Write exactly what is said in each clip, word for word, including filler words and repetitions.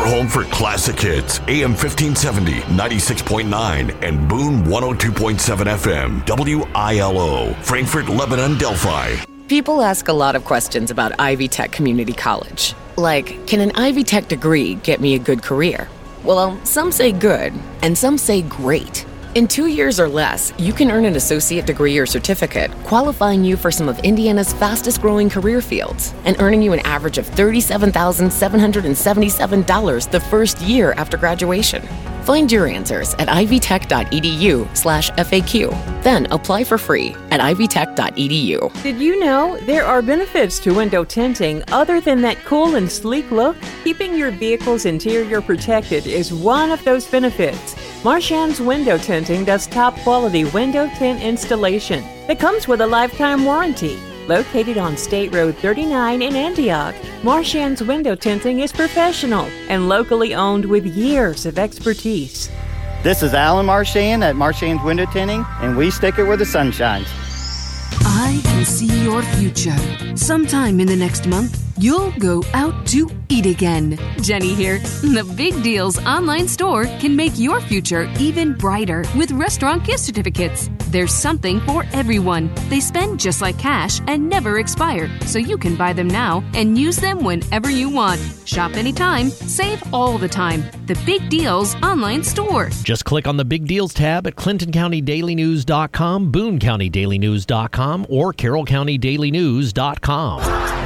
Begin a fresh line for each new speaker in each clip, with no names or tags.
home for classic hits. A M fifteen seventy, ninety-six point nine, and Boone one oh two point seven F M. W I L O, Frankfort, Lebanon, Delphi.
People ask a lot of questions about Ivy Tech Community College. Like, can an Ivy Tech degree get me a good career? Well, some say good, and some say great. In two years or less, you can earn an associate degree or certificate, qualifying you for some of Indiana's fastest-growing career fields, and earning you an average of thirty-seven thousand seven hundred seventy-seven dollars the first year after graduation. Find your answers at ivytech.edu slash FAQ. Then apply for free at ivytech.edu.
Did you know there are benefits to window tinting other than that cool and sleek look? Keeping your vehicle's interior protected is one of those benefits. Marchand's Window Tinting does top-quality window tint installation that comes with a lifetime warranty. Located on State Road thirty-nine in Antioch, Marchand's Window Tinting is professional and locally owned with years of expertise.
This is Alan Marchand at Marchand's Window Tinting, and we stick it where the sun shines.
I can see your future. Sometime in the next month, you'll go out to eat again. Jenny here. The Big Deals online store can make your future even brighter with restaurant gift certificates. There's something for everyone. They spend just like cash and never expire, so you can buy them now and use them whenever you want. Shop anytime, save all the time. The Big Deals online store.
Just click on the Big Deals tab at clinton county daily news dot com, boone county daily news dot com, or carroll county daily news dot com.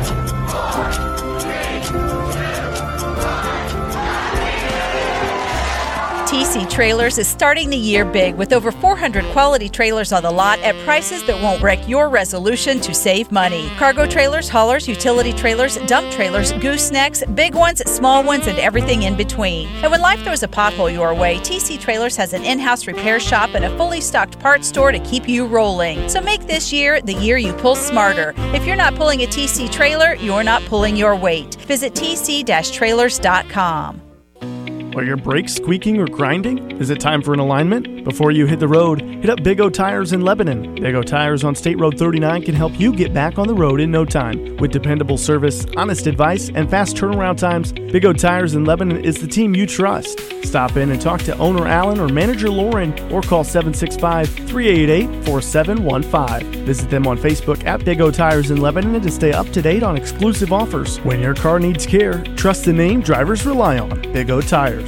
T C Trailers is starting the year big with over four hundred quality trailers on the lot at prices that won't wreck your resolution to save money. Cargo trailers, haulers, utility trailers, dump trailers, goosenecks, big ones, small ones, and everything in between. And when life throws a pothole your way, T C Trailers has an in-house repair shop and a fully stocked parts store to keep you rolling. So make this year the year you pull smarter. If you're not pulling a T C trailer, you're not pulling your weight. Visit t c dash trailers dot com.
Are your brakes squeaking or grinding? Is it time for an alignment? Before you hit the road, hit up Big O Tires in Lebanon. Big O Tires on State Road thirty-nine can help you get back on the road in no time. With dependable service, honest advice, and fast turnaround times, Big O Tires in Lebanon is the team you trust. Stop in and talk to owner Alan or manager Lauren or call seven six five, three eight eight, four seven one five. Visit them on Facebook at Big O Tires in Lebanon to stay up to date on exclusive offers. When your car needs care, trust the name drivers rely on. Big O Tires.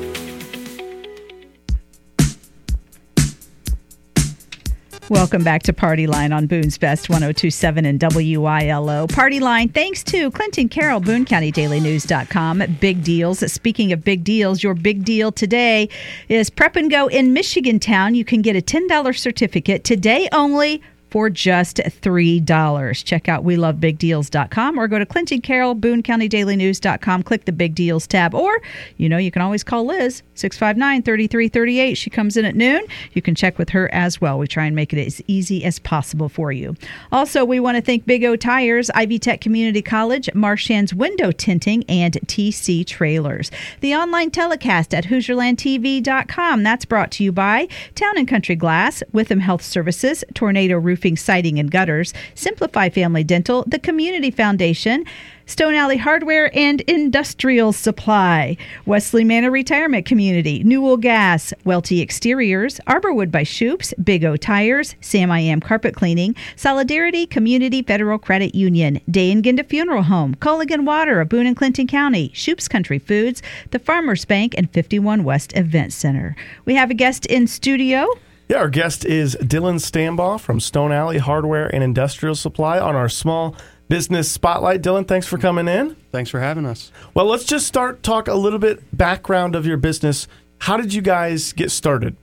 Welcome back to Party Line on Boone's Best one oh two point seven and W I L O. Party Line, thanks to Clinton Carroll, boone county daily news dot com. Big deals. Speaking of big deals, your big deal today is Prep and Go in Michigan Town. You can get a ten dollars certificate today only for just three dollars. Check out we love big deals dot com or go to Clinton Carroll, boone county daily news dot com. Click the Big Deals tab. Or, you know, you can always call Liz, six five nine, three three three eight. She comes in at noon. You can check with her as well. We try and make it as easy as possible for you. Also, we want to thank Big O Tires, Ivy Tech Community College, Marchand's Window Tinting, and T C Trailers. The online telecast at hoosier land t v dot com. That's brought to you by Town and Country Glass, Witham Health Services, Tornado Roofing, Siding and Gutters, Simplify Family Dental, the Community Foundation, Stone Alley Hardware and Industrial Supply, Wesley Manor Retirement Community, Newell Gas, Welty Exteriors, Arborwood by Shoops, Big O Tires, Sam I Am Carpet Cleaning, Solidarity Community Federal Credit Union, Day and Ginda Funeral Home, Culligan Water of Boone and Clinton County, Shoops Country Foods, the Farmers Bank, and fifty-one West Event Center. We have a guest in studio.
Yeah, our guest is Dylan Stambaugh from Stone Alley Hardware and Industrial Supply on our small business spotlight. Dylan, thanks for coming in.
Thanks for having us.
Well, let's just start talk a little bit background of your business. How did you guys get started?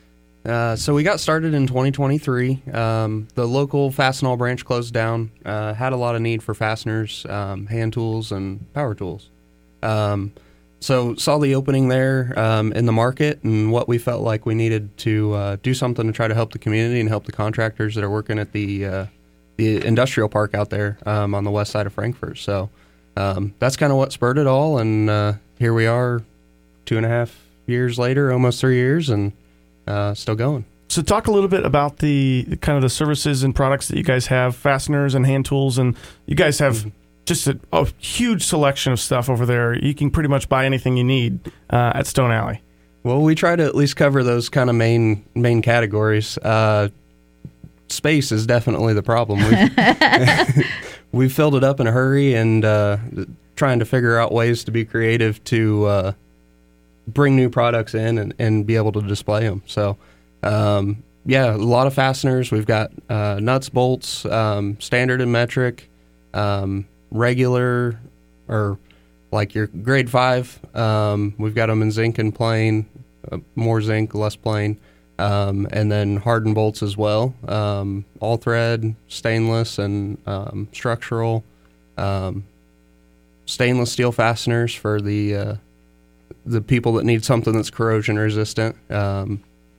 Uh, so we got started in twenty twenty-three. Um, the local Fastenal branch closed down. Uh, had a lot of need for fasteners, um, hand tools, and power tools. Um, So saw the opening there um, in the market and what we felt like we needed to uh, do something to try to help the community and help the contractors that are working at the uh, the industrial park out there um, on the west side of Frankfort. So um, that's kind of what spurred it all, and uh, here we are two and a half years later, almost three years, and uh, still going.
So talk a little bit about the kind of the services and products that you guys have, fasteners and hand tools, and you guys have mm-hmm. just a, a huge selection of stuff over there. You can pretty much buy anything you need uh, at Stone Alley.
Well, we try to at least cover those kind of main main categories. Uh, space is definitely the problem. We've, we've filled it up in a hurry and uh, trying to figure out ways to be creative to uh, bring new products in and, and be able to display them. So, um, yeah, a lot of fasteners. We've got uh, nuts, bolts, um, standard and metric, um, regular, or like your grade five. Um, we've got them in zinc and plain, uh, more zinc, less plain, um, and then hardened bolts as well. Um, all thread, stainless, and um, structural. Um, stainless steel fasteners for the uh, the people that need something that's corrosion resistant. Um,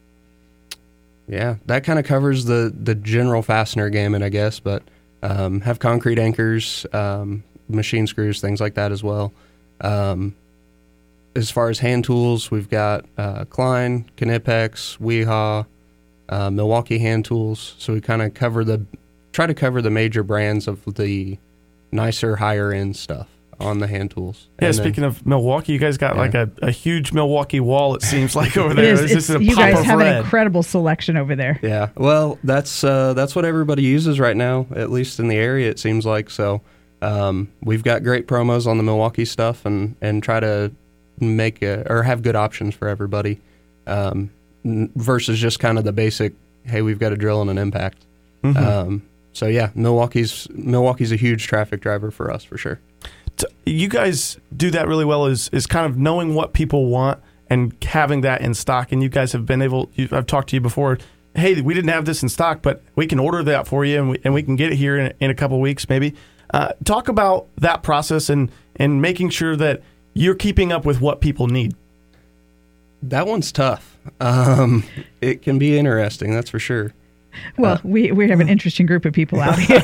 yeah, that kind of covers the the general fastener gamut, I guess. But um, have concrete anchors, um, machine screws, things like that as well. Um, as far as hand tools, we've got uh, Klein, Knipex, Weehaw, uh, Milwaukee hand tools. So we kind of cover the, try to cover the major brands of the nicer, higher end stuff on the hand tools.
Yeah,
and
speaking
then,
of Milwaukee, you guys got
yeah.
like a, a huge Milwaukee wall, it seems like, over there.
It is,
This is a
you
pop
guys
of
have
red.
an incredible selection over there.
Yeah, well, that's uh, that's what everybody uses right now, at least in the area, it seems like. So um, we've got great promos on the Milwaukee stuff, and, and try to make a, or have good options for everybody, um, n- versus just kind of the basic, hey, we've got a drill and an impact. Mm-hmm. Um, so yeah, Milwaukee's Milwaukee's a huge traffic driver for us for sure.
You guys do that really well, is is kind of knowing what people want and having that in stock. And you guys have been able, you, I've talked to you before, hey, we didn't have this in stock, but we can order that for you, and we, and we can get it here in, in a couple weeks maybe. Uh, talk about that process and, and making sure that you're keeping up with what people need.
That one's tough. Um, it can be interesting, that's for sure.
Well, uh, we, we have an interesting group of people out here.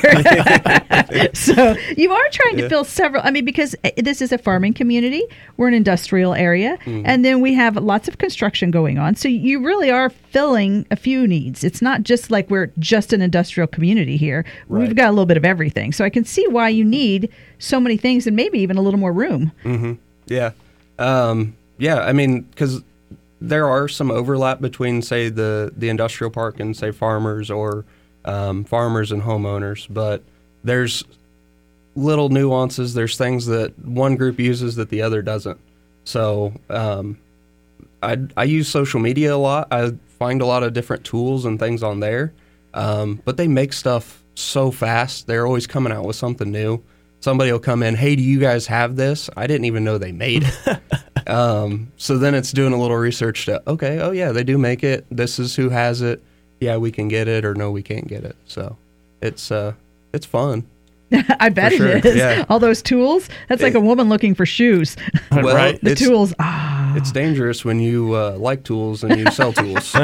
So you are trying to
yeah.
fill several, I mean, because this is a farming community, we're an industrial area, mm-hmm. and then we have lots of construction going on. So you really are filling a few needs. It's not just like we're just an industrial community here. Right. We've got a little bit of everything. So I can see why you need so many things and maybe even a little more room.
Mm-hmm. Yeah. Um, yeah, I mean, because there are some overlap between, say, the, the industrial park and, say, farmers or um, farmers and homeowners, but there's little nuances. There's things that one group uses that the other doesn't. So um, I, I use social media a lot. I find a lot of different tools and things on there, um, but they make stuff so fast. They're always coming out with something new. Somebody will come in, hey, do you guys have this? I didn't even know they made it. um, so then it's doing a little research to, okay, oh yeah, they do make it. This is who has it. Yeah, we can get it, or no, we can't get it. So it's uh, it's fun.
I bet
sure.
it is.
Yeah.
All those tools. That's
it,
like a woman looking for shoes.
Well,
right.
The
it's,
tools. Ah.
It's dangerous when you uh, like tools and you sell tools.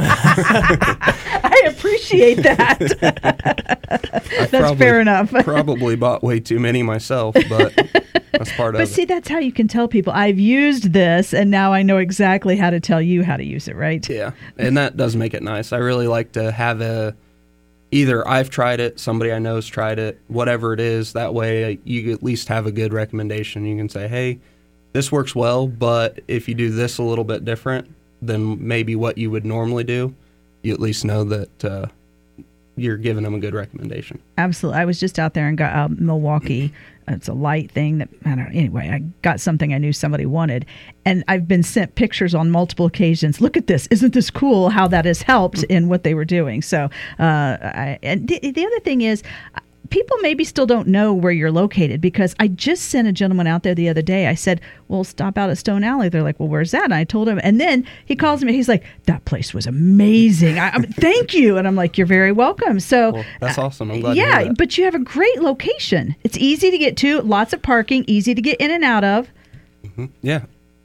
I appreciate that. That's
probably,
fair enough.
Probably bought way too many myself, but that's part of
but
it.
But see, that's how you can tell people, I've used this, and now I know exactly how to tell you how to use it, right?
Yeah, and that does make it nice. I really like to have a, either I've tried it, somebody I know's tried it, whatever it is. That way you at least have a good recommendation. You can say, hey, this works well, but if you do this a little bit different than maybe what you would normally do, you at least know that uh, you're giving them a good recommendation.
Absolutely. I was just out there and got uh, Milwaukee. It's a light thing that, I don't know. Anyway, I got something I knew somebody wanted. And I've been sent pictures on multiple occasions. Look at this. Isn't this cool how that has helped in what they were doing? So, uh, I, and the, the other thing is, people maybe still don't know where you're located, because I just sent a gentleman out there the other day. I said, well, stop out at Stone Alley. They're like, well, where's that? And I told him. And then he calls me. He's like, that place was amazing. I, I mean, thank you. And I'm like, you're very welcome. So
well, that's awesome. I'm glad
yeah,
to hear that.
But you have a great location. It's easy to get to, lots of parking, easy to get in and out of.
Mm-hmm. Yeah.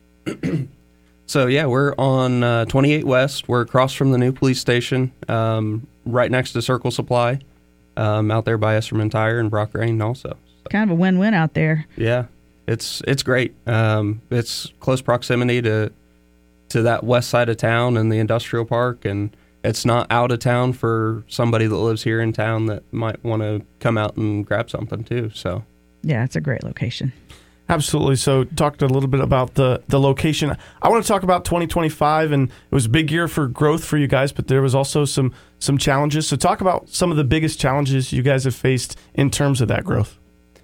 So, yeah, we're on uh, twenty-eight West. We're across from the new police station, um, right next to Circle Supply. Um, out there by Esserman Tire and Brock Rain also. So,
kind of a win-win out there.
Yeah, it's it's great. Um, it's close proximity to to that west side of town and the industrial park, and it's not out of town for somebody that lives here in town that might want to come out and grab something too. So
Yeah, it's a great location.
Absolutely. So talked a little bit about the, the location. I want to talk about twenty twenty-five, and it was a big year for growth for you guys, but there was also some some challenges. So talk about some of the biggest challenges you guys have faced in terms of that growth.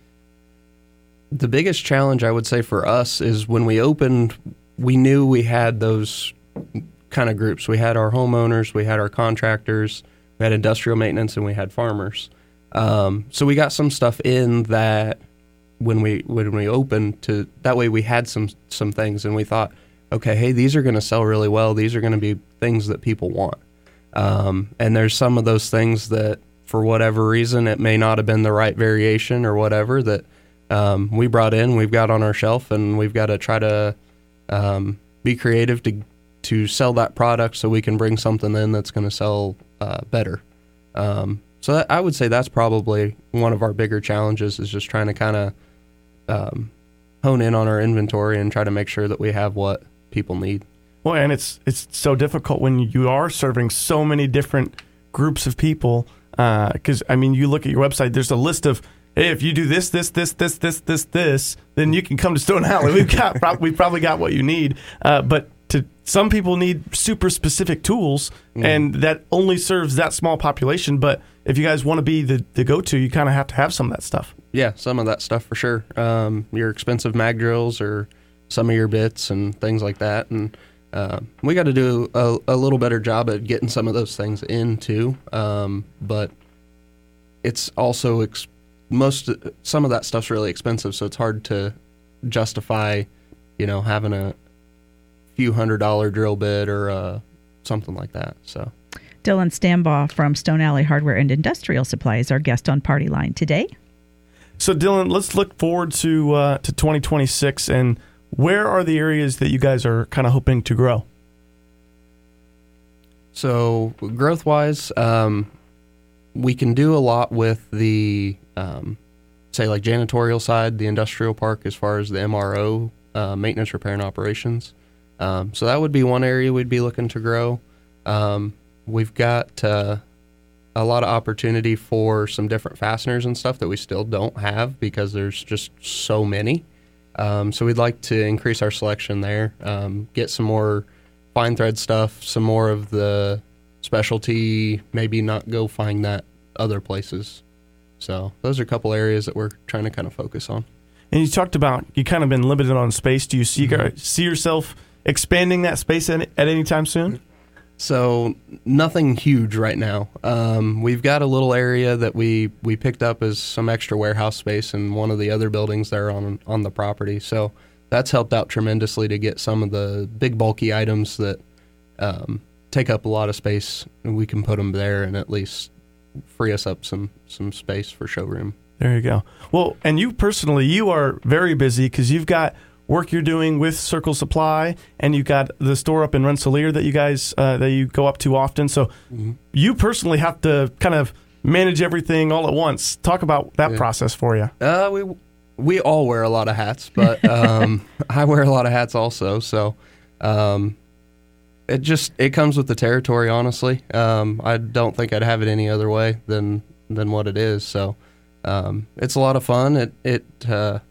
The biggest challenge I would say for us is when we opened, we knew we had those kind of groups. We had our homeowners, we had our contractors, we had industrial maintenance, and we had farmers. Um, so we got some stuff in that when we when we opened to that way we had some some things, and we thought, okay, hey, these are going to sell really well. These are going to be things that people want. Um, and there's some of those things that for whatever reason it may not have been the right variation or whatever that um, we brought in, we've got on our shelf, and we've got to try to um, be creative to to sell that product so we can bring something in that's going to sell uh, better. Um, so that, I would say that's probably one of our bigger challenges, is just trying to kind of um, hone in on our inventory and try to make sure that we have what people need.
Well, and it's it's so difficult when you are serving so many different groups of people. Because, uh, I mean, you look at your website, there's a list of, hey, if you do this, this, this, this, this, this, this, then you can come to Stone Alley. We've got we've probably got what you need. Uh, but to some people need super specific tools, mm. and that only serves that small population. But if you guys want to be the, the go-to, you kind of have to have some of that stuff.
Yeah, some of that stuff for sure. Um, your expensive mag drills or some of your bits and things like that. And uh, we got to do a, a little better job at getting some of those things in too. Um, but it's also ex- most some of that stuff's really expensive, so it's hard to justify, you know, having a few hundred dollar drill bit or uh, something like that. So
Dylan Stambaugh from Stone Alley Hardware and Industrial Supply is our guest on Party Line today.
So Dylan, let's look forward to uh, to twenty twenty-six, and where are the areas that you guys are kind of hoping to grow?
So growth wise, um, we can do a lot with the um, say like janitorial side, the industrial park, as far as the M R O, uh, maintenance, repair, and operations. Um, so that would be one area we'd be looking to grow. Um, we've got uh, a lot of opportunity for some different fasteners and stuff that we still don't have because there's just so many. Um, so we'd like to increase our selection there, um, get some more fine thread stuff, some more of the specialty, maybe not go find that other places. So those are a couple areas that we're trying to kind of focus on.
And you talked about you kind of been limited on space. Do you see
Mm-hmm.
see yourself expanding that space at, at any time soon?
So nothing huge right now. Um, we've got a little area that we, we picked up as some extra warehouse space in one of the other buildings there on on the property. So that's helped out tremendously to get some of the big bulky items that um, take up a lot of space, and we can put them there and at least free us up some, some space for showroom.
There you go. Well, and you personally, you are very busy because you've got work you're doing with Circle Supply, and you got the store up in Rensselaer that you guys uh, that you go up to often. So mm-hmm. you personally have to kind of manage everything all at once. Talk about that yeah. process for you.
Uh, we we all wear a lot of hats, but um, I wear a lot of hats also. So um, it just it comes with the territory. Honestly, um, I don't think I'd have it any other way than than what it is. So um, it's a lot of fun. It it. Uh,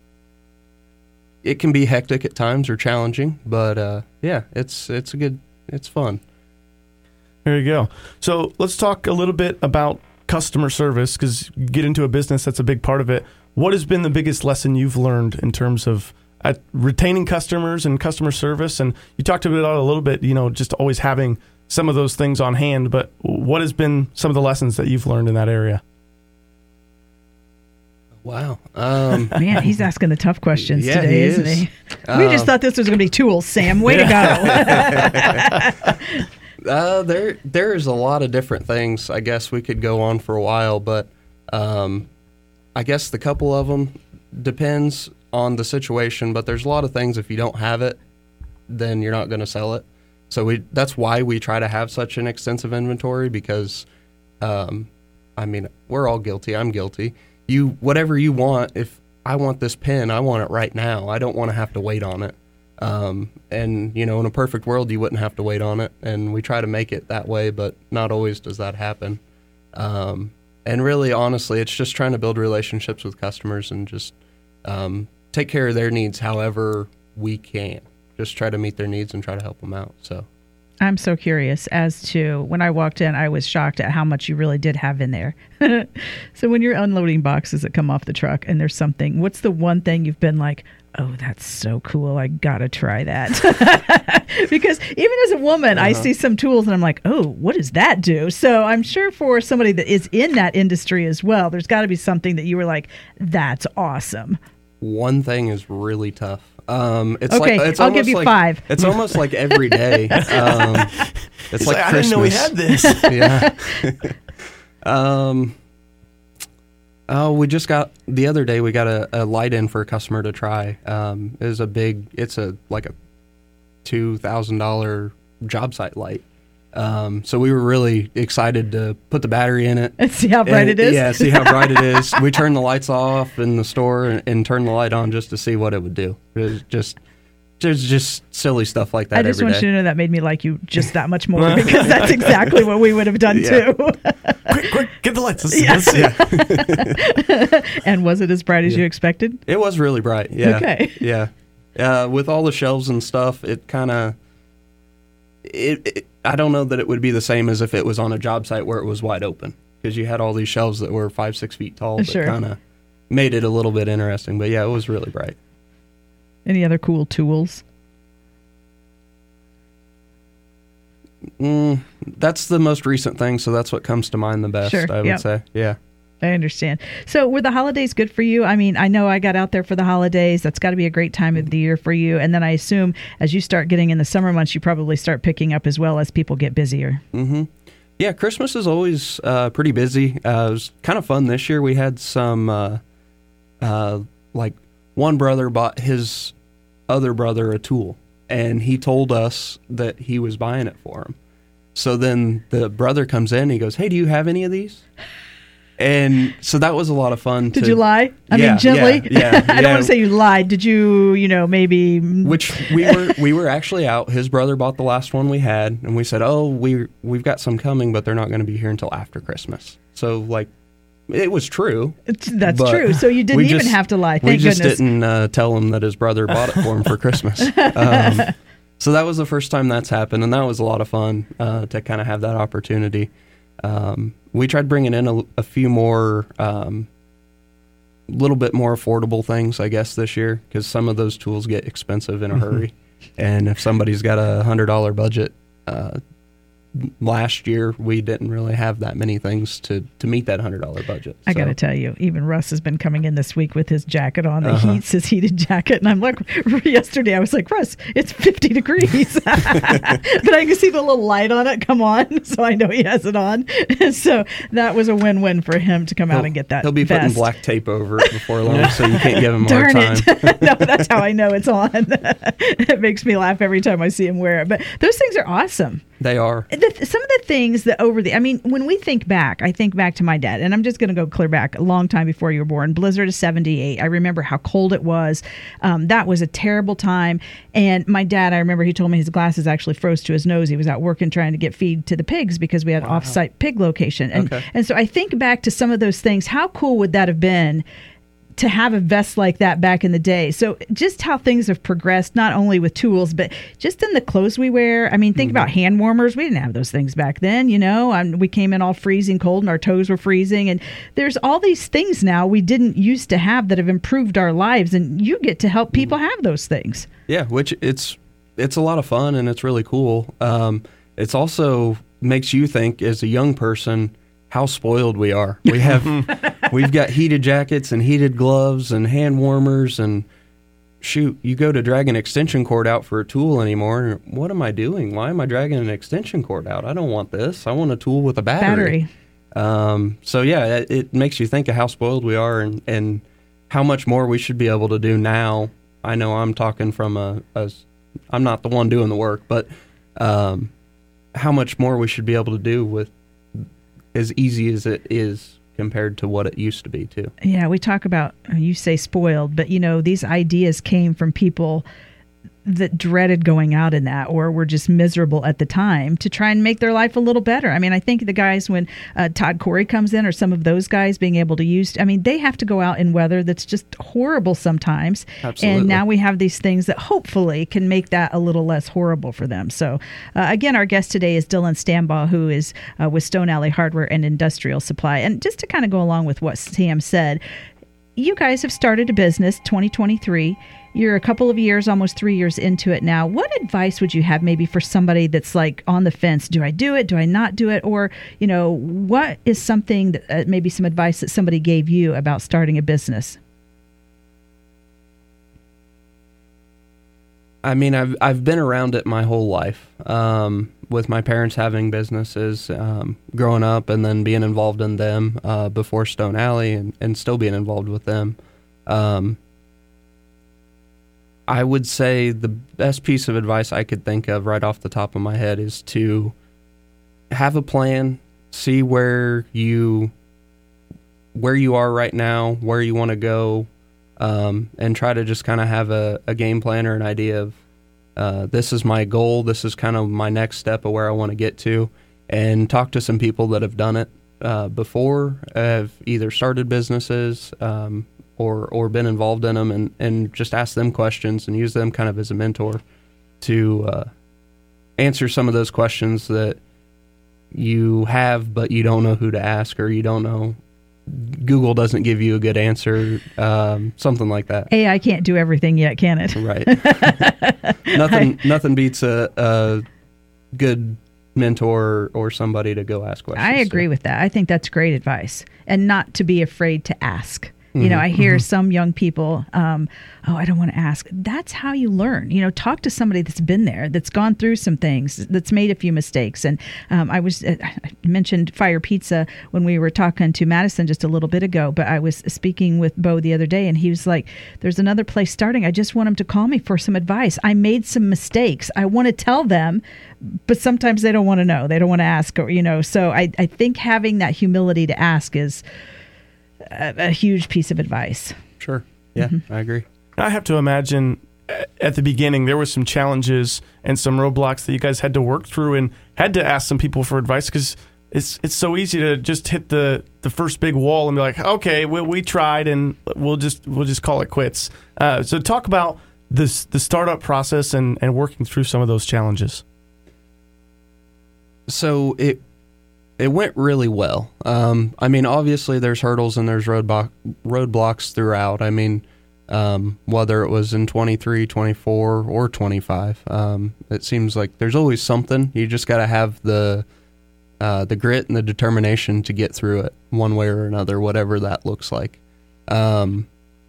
It can be hectic at times or challenging, but uh, yeah, it's it's a good, it's fun.
There you go. So let's talk a little bit about customer service, because you get into a business, that's a big part of it. What has been the biggest lesson you've learned in terms of uh, retaining customers and customer service? And you talked about it a little bit, you know, just always having some of those things on hand, but what has been some of the lessons that you've learned in that area?
Wow. Um,
Man, he's asking the tough questions
yeah,
today,
he
isn't
is.
he?
Um,
we just thought this was going to be tools, Sam. Way to
go. uh, there, there's a lot of different things. I guess we could go on for a while, but um, I guess the couple of them depends on the situation, but there's a lot of things, if you don't have it, then you're not going to sell it. So we that's why we try to have such an extensive inventory, because, um, I mean, we're all guilty. I'm guilty. You whatever you want, if I want this pen, I want it right now. I don't want to have to wait on it. Um, and, you know, in a perfect world, you wouldn't have to wait on it. And we try to make it that way, but not always does that happen. Um, and really, honestly, it's just trying to build relationships with customers and just um, take care of their needs however we can. Just try to meet their needs and try to help them out. So.
I'm so curious as to, when I walked in, I was shocked at how much you really did have in there. So when you're unloading boxes that come off the truck and there's something, what's the one thing you've been like, oh, that's so cool, I gotta try that? Because even as a woman, uh-huh. I see some tools and I'm like, oh, what does that do? So I'm sure for somebody that is in that industry as well, there's got to be something that you were like, that's awesome.
One thing is really tough. Um, it's
okay,
like, it's
I'll give you
like,
five.
It's almost like every day. Um, it's
He's
like,
like I
Christmas.
didn't know we had this.
Yeah. um. Oh, we just got the other day. We got a, a light in for a customer to try. Um, it was a big. It's a like a two thousand dollar job site light. Um, so we were really excited to put the battery in it
and see how bright
and,
it is.
Yeah, see how bright it is. We turned the lights off in the store and, and turned the light on just to see what it would do. It was just, there's just silly stuff like that.
I just
every
want
day.
you to know that made me like you just that much more because that's exactly what we would have done
Yeah.
too.
quick, quick, get the lights. Let's,
Yeah.
let's- yeah.
And was it as bright as
Yeah.
you expected?
It was really bright. Yeah.
Okay.
Yeah. Uh, with all the shelves and stuff, it kind of. It, it. I don't know that it would be the same as if it was on a job site where it was wide open, because you had all these shelves that were five, six feet tall.
Sure.
That kind of made it a little bit interesting. But yeah, it was really bright.
Any other cool tools?
Mm, that's the most recent thing, so that's what comes to mind the best.
Sure.
I would
Yep.
say. Yeah.
I understand. So were the holidays good for you? I mean, I know I got out there for the holidays. That's got to be a great time of the year for you. And then I assume as you start getting in the summer months, you probably start picking up as well as people get busier.
Mm-hmm. Yeah, Christmas is always uh, pretty busy. Uh, it was kind of fun this year. We had some, uh, uh, like, one brother bought his other brother a tool, and he told us that he was buying it for him. So then the brother comes in and he goes, hey, do you have any of these? And so that was a lot of fun.
Did
to,
you lie? I
yeah,
mean, gently?
Yeah, yeah,
I don't
yeah.
want to say you lied. Did you, you know, maybe...
Which we were we were actually out. His brother bought the last one we had, and we said, oh, we, we've got some coming, but they're not going to be here until after Christmas. So, like, it was true.
It's, that's
but
true. So you didn't
we
even
just-
have to lie.
we
Thank
just
goodness.
didn't uh, tell him that his brother bought it for him for Christmas. Um, so that was the first time that's happened, and that was a lot of fun uh, to kind of have that opportunity. Um, we tried bringing in a, a few more, um, little bit more affordable things, I guess, this year, because some of those tools get expensive in a hurry. And if somebody's got a one hundred dollars budget, uh, last year we didn't really have that many things to, to meet that one hundred dollars budget.
I
So-
got to tell you, even Russ has been coming in this week with his jacket on that
Uh-huh.
heats his heated jacket. And I'm like, yesterday I was like, Russ, it's fifty degrees. But I can see the little light on it come on. So I know he has it on. So that was a win-win for him to come out
He'll-
and get that
He'll be
vest.
putting black tape over it before long, so you can't give him a
Darn
hard time.
it. No, that's how I know it's on. It makes me laugh every time I see him wear it. But those things are awesome.
They are.
The, some of the things that over the, I mean, when we think back, I think back to my dad, and I'm just going to go clear back a long time before you were born. Blizzard of seventy-eight. I remember how cold it was. Um, that was a terrible time. And my dad, I remember he told me his glasses actually froze to his nose. He was out working trying to get feed to the pigs because we had
Wow.
off-site pig location. And,
Okay.
and so I think back to some of those things. How cool would that have been to have a vest like that back in the day? So just how things have progressed, not only with tools, but just in the clothes we wear. I mean, think about hand warmers. We didn't have those things back then, you know. Um, we came in all freezing cold and our toes were freezing. And there's all these things now we didn't used to have that have improved our lives. And you get to help people have those things.
Yeah, which it's it's a lot of fun and it's really cool. Um, it's also makes you think as a young person how spoiled we are. We have we've got heated jackets and heated gloves and hand warmers, and shoot, you go to drag an extension cord out for a tool anymore. And what am I doing? Why am I dragging an extension cord out? I don't want this. I want a tool with a battery.
Battery.
Um, so yeah, it, it makes you think of how spoiled we are and, and how much more we should be able to do now. I know I'm talking from a, a I'm not the one doing the work, but um, how much more we should be able to do with as easy as it is compared to what it used to be too.
Yeah, we talk about, you say spoiled, but you know, these ideas came from people that dreaded going out in that or were just miserable at the time to try and make their life a little better. I mean, I think the guys when uh, Todd Corey comes in or some of those guys being able to use, I mean, they have to go out in weather that's just horrible sometimes.
Absolutely.
And now we have these things that hopefully can make that a little less horrible for them. So uh, again, our guest today is Dylan Stambaugh, who is uh, with Stone Alley Hardware and Industrial Supply. And just to kind of go along with what Sam said, you guys have started a business, twenty twenty-three. You're a couple of years, almost three years into it now. What advice would you have maybe for somebody that's like on the fence? Do I do it? Do I not do it? Or, you know, what is something, that, uh, maybe some advice that somebody gave you about starting a business?
I mean, I've I've been around it my whole life, um, with my parents having businesses, um, growing up, and then being involved in them uh, before Stone Alley, and, and still being involved with them. Um, I would say the best piece of advice I could think of right off the top of my head is to have a plan, see where you where you are right now, where you want to go. Um, and try to just kind of have a, a game plan or an idea of uh, this is my goal, this is kind of my next step of where I want to get to, and talk to some people that have done it uh, before, have either started businesses um, or or been involved in them, and, and just ask them questions and use them kind of as a mentor to uh, answer some of those questions that you have but you don't know who to ask, or you don't know. Google doesn't give you a good answer, um, something like that.
A I can't do everything yet, can it?
Right. nothing nothing beats a, a good mentor or somebody to go ask questions.
I agree
to.
with that. I think that's great advice. And not to be afraid to ask. You know, I hear mm-hmm. some young people, um, oh, I don't want to ask. That's how you learn. You know, talk to somebody that's been there, that's gone through some things, that's made a few mistakes. And um, I was, uh, I mentioned Fire Pizza when we were talking to Madison just a little bit ago, but I was speaking with Bo the other day, and he was like, there's another place starting. I just want them to call me for some advice. I made some mistakes. I want to tell them, but sometimes they don't want to know. They don't want to ask, or, you know, so I, I think having that humility to ask is A, a huge piece of advice.
Sure. Yeah, mm-hmm. I agree.
I have to imagine at the beginning there were some challenges and some roadblocks that you guys had to work through and had to ask some people for advice, because it's it's so easy to just hit the, the first big wall and be like, okay, we we tried and we'll just we'll just call it quits. Uh, so talk about this the startup process and, and working through some of those challenges.
So it. It went really well. Um, I mean, obviously there's hurdles and there's roadblock, roadblocks throughout. I mean, um, whether it was in twenty-three, twenty-four, or twenty-five, um, it seems like there's always something. You just got to have the uh, the grit and the determination to get through it one way or another, whatever that looks like. Um,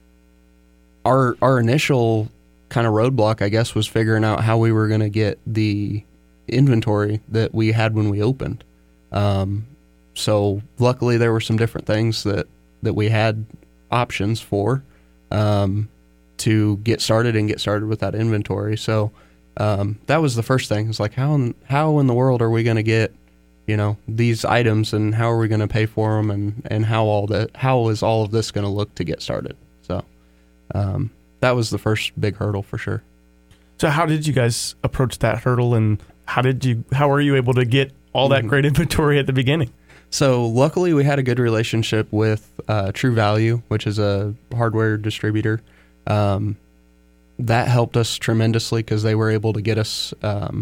our our initial kind of roadblock, I guess, was figuring out how we were going to get the inventory that we had when we opened. Um, so luckily there were some different things that, that we had options for, um, to get started and get started with that inventory. So, um, that was the first thing. It's like, how, in, how in the world are we going to get, you know, these items, and how are we going to pay for them, and, and how all that, how is all of this going to look to get started? So, um, that was the first big hurdle for sure.
So how did you guys approach that hurdle, and how did you, how were you able to get all that great inventory at the beginning?
So luckily we had a good relationship with uh, True Value, which is a hardware distributor. Um, that helped us tremendously because they were able to get us, um,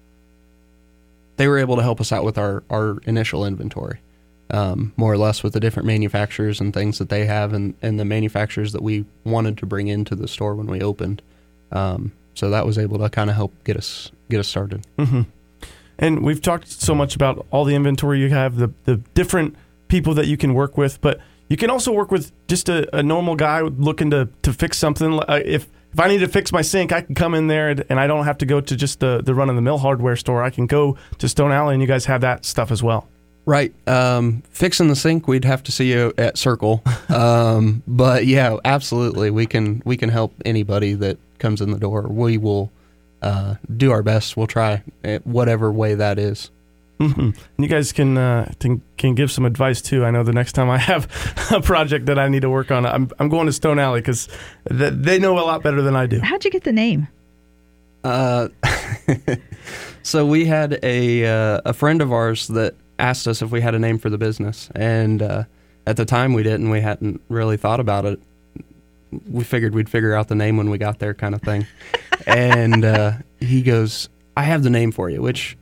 they were able to help us out with our, our initial inventory, um, more or less with the different manufacturers and things that they have, and, and the manufacturers that we wanted to bring into the store when we opened. Um, so that was able to kind of help get us get us started.
Mm-hmm. And we've talked so much about all the inventory you have, the, the different people that you can work with, but you can also work with just a, a normal guy looking to, to fix something. Uh, if if I need to fix my sink, I can come in there and, and I don't have to go to just the, the run-of-the-mill hardware store. I can go to Stone Alley, and you guys have that stuff as well.
Right. Um, fixing the sink, we'd have to see you at Circle. Um, but, yeah, absolutely. We can we can help anybody that comes in the door. We will Uh, do our best. We'll try whatever way that is.
Mm-hmm. You guys can, uh, can can give some advice too. I know the next time I have a project that I need to work on, I'm I'm going to Stone Alley because th- they know a lot better than I do.
How'd you get the name?
Uh, so we had a uh, a friend of ours that asked us if we had a name for the business, and uh, at the time we didn't. We hadn't really thought about it. We figured we'd figure out the name when we got there, kind of thing. And uh, he goes, "I have the name for you," which.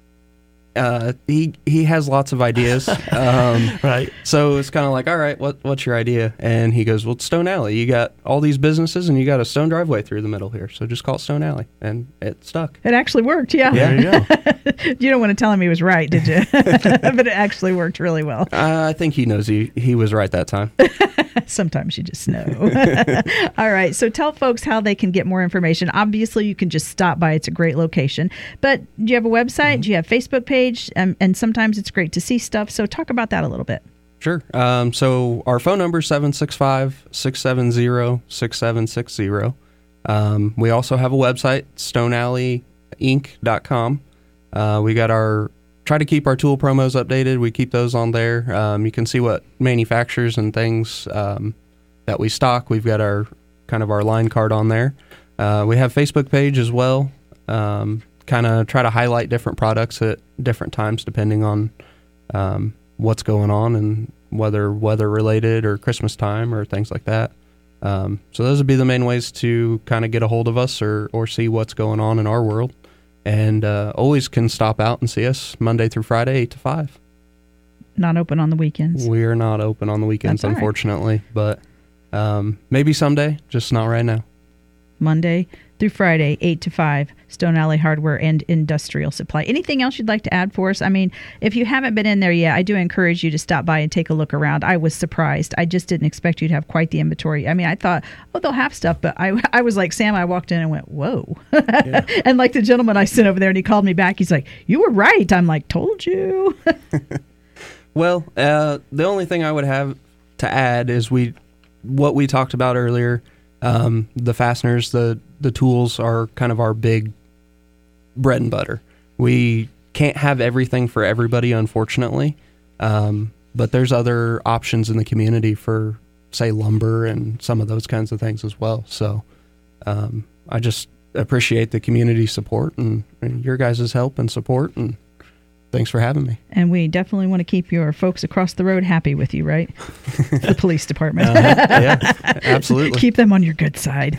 Uh, he he has lots of ideas, um,
right?
So it's kind of like, all right, what what's your idea? And he goes, well, it's Stone Alley. You got all these businesses, and you got a stone driveway through the middle here, so just call it Stone Alley, and it stuck.
It actually worked, yeah.
Yeah,
there you go.
You don't want to tell him he was right, did you? But it actually worked really well.
Uh, I think he knows he he was right that time.
Sometimes you just know. All right. So tell folks how they can get more information. Obviously, you can just stop by. It's a great location. But do you have a website? Mm-hmm. Do you have a Facebook page? Um, and sometimes it's great to see stuff. So talk about that a little bit.
Sure. Um, so our phone number is seven six five, six seven zero, six seven six zero. Um, we also have a website, stone alley inc dot com. Uh, we got our... Try to keep our tool promos updated. We keep those on there. Um, you can see what manufacturers and things um, that we stock. We've got our kind of our line card on there. Uh, we have Facebook page as well. Um, kind of try to highlight different products at different times depending on um, what's going on and whether weather related or Christmas time or things like that. Um, so those would be the main ways to kind of get a hold of us or, or see what's going on in our world. And uh, always can stop out and see us Monday through Friday, eight to five.
Not open on the weekends.
We are not open on the weekends,
That's
unfortunately. Right. But um, maybe someday, just not right now.
Monday through Friday, eight to five, Stone Alley Hardware and Industrial Supply. Anything else you'd like to add for us? I mean, if you haven't been in there yet, I do encourage you to stop by and take a look around. I was surprised. I just didn't expect you to have quite the inventory. I mean, I thought, oh, they'll have stuff, but I, I was like Sam. I walked in and went, whoa. Yeah. And like the gentleman I sent over there, and he called me back. He's like, you were right. I'm like, told you.
Well, uh, the only thing I would have to add is we, what we talked about earlier, um, the fasteners, the, the tools are kind of our big bread and butter. We can't have everything for everybody, unfortunately, um, but there's other options in the community for, say, lumber and some of those kinds of things as well. So um, I just appreciate the community support and, and your guys' help and support, and thanks for having me.
And we definitely want to keep your folks across the road happy with you, right? The police department.
Uh-huh. Yeah, absolutely.
Keep them on your good side.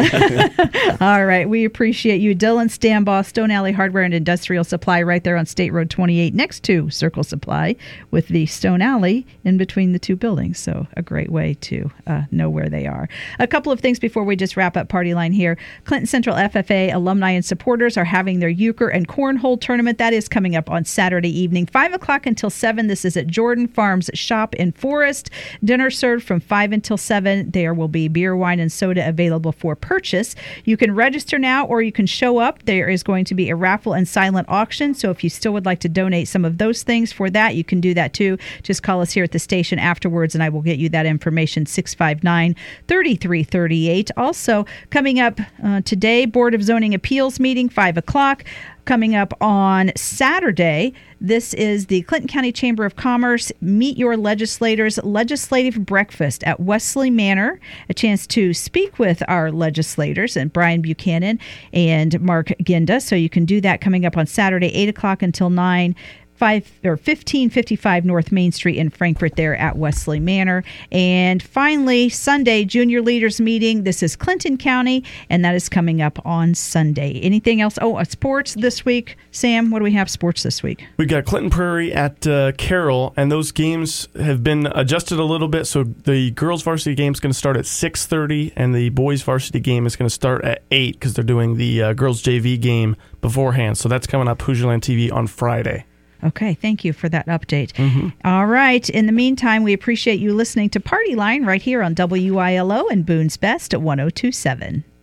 All right. We appreciate you. Dylan Stambaugh, Stone Alley Hardware and Industrial Supply, right there on State Road twenty-eight, next to Circle Supply, with the Stone Alley in between the two buildings. So a great way to uh, know where they are. A couple of things before we just wrap up Party Line here. Clinton Central F F A alumni and supporters are having their euchre and cornhole tournament. That is coming up on Saturday. Saturday evening, five o'clock until seven. This is at Jordan Farms Shop in Forest. Dinner served from five until seven. There will be beer, wine, and soda available for purchase. You can register now or you can show up. There is going to be a raffle and silent auction. So if you still would like to donate some of those things for that, you can do that too. Just call us here at the station afterwards and I will get you that information, six five nine, three three three eight. Also, coming up uh, today, Board of Zoning Appeals meeting, five o'clock. Coming up on Saturday, this is the Clinton County Chamber of Commerce Meet Your Legislators Legislative Breakfast at Wesley Manor. A chance to speak with our legislators and Brian Buchanan and Mark Ginda. So you can do that coming up on Saturday, eight o'clock until nine. Five or fifteen fifty-five North Main Street in Frankfort there at Wesley Manor. And finally, Sunday, Junior Leaders Meeting. This is Clinton County, and that is coming up on Sunday. Anything else? Oh, uh, sports this week. Sam, what do we have sports this week?
We got Clinton Prairie at uh, Carroll, and those games have been adjusted a little bit. So the girls varsity game is going to start at six thirty, and the boys varsity game is going to start at eight because they're doing the uh, girls J V game beforehand. So that's coming up Hoosierland T V on Friday.
Okay, thank you for that update.
Mm-hmm.
All right. In the meantime, we appreciate you listening to Party Line right here on W I L O and Boone's Best at one oh two point seven.